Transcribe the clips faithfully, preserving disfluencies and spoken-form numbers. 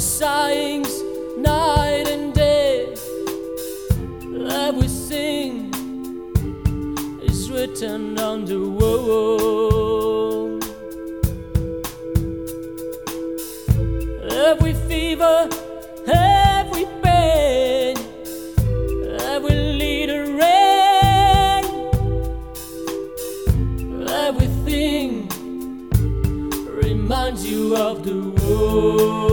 sighings night and day. Everything is written on the wall. Every fever, every pain, every little rain, everything reminds you of the war.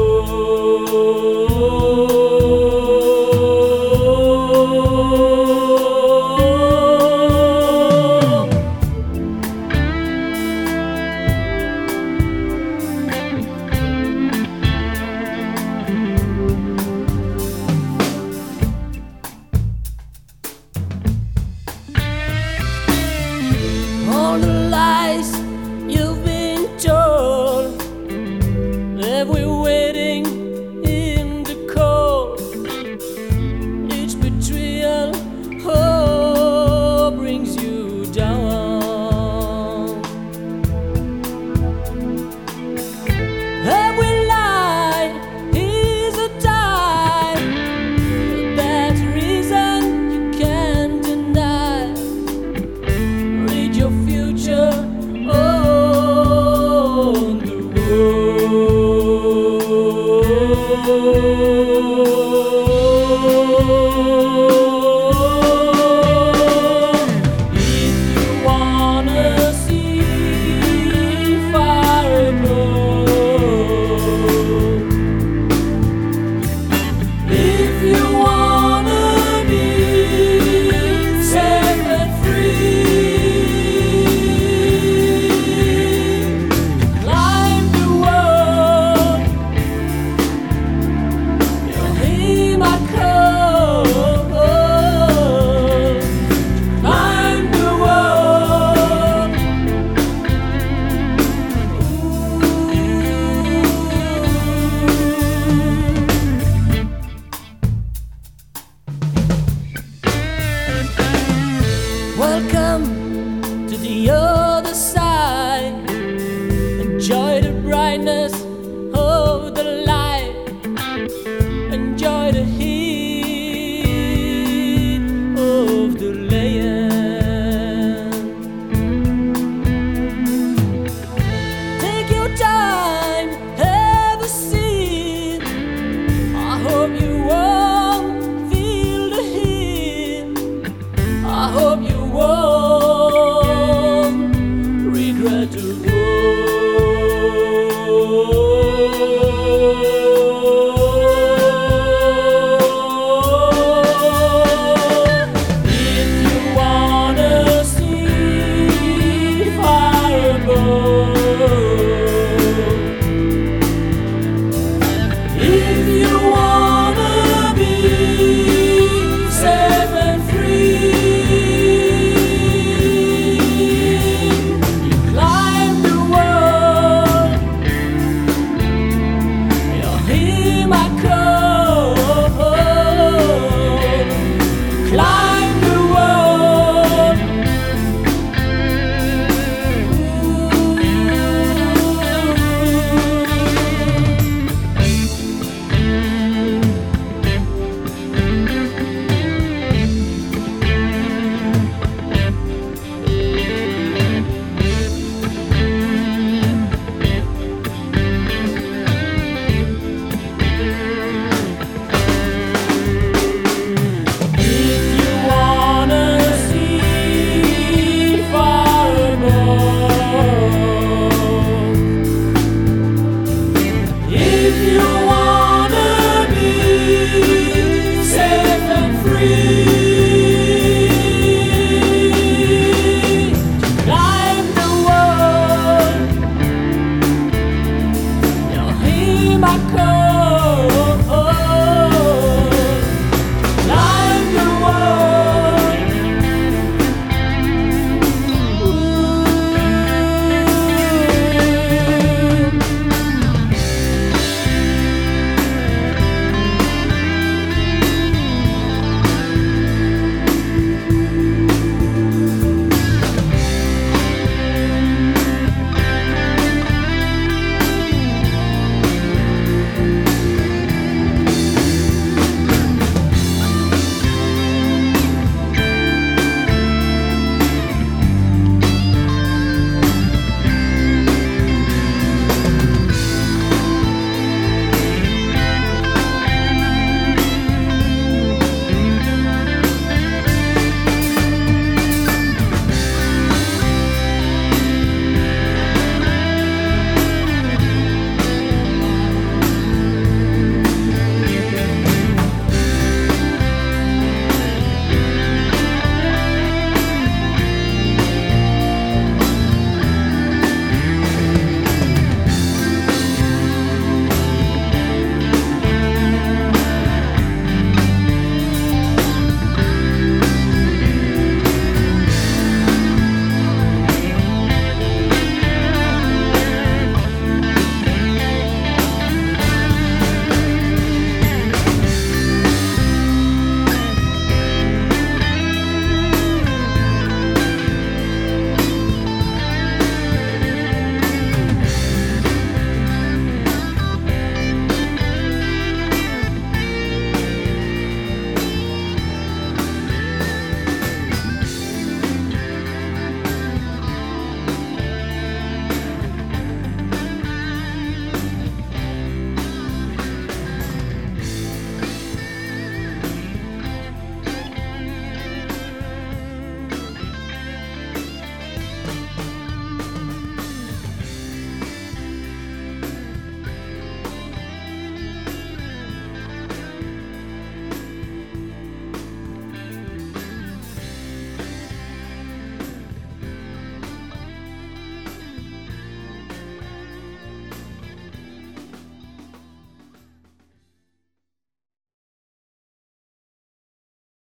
All the lies you've been told, every waiting in the cold, each betrayal, oh, brings you down. Every lie is a time, that reason you can't deny. Read your future on the wall. If you wanna see fire burn, if you wanna be safe and free, climb the wall. You'll hear my call. Climb the wall. Welcome to the other side. Enjoy the brightness of the light. Enjoy the heat of the land. Take your time, have a seat. I hope you won't feel the heat. I hope you won't regret the war. If you wanna see fire burn, if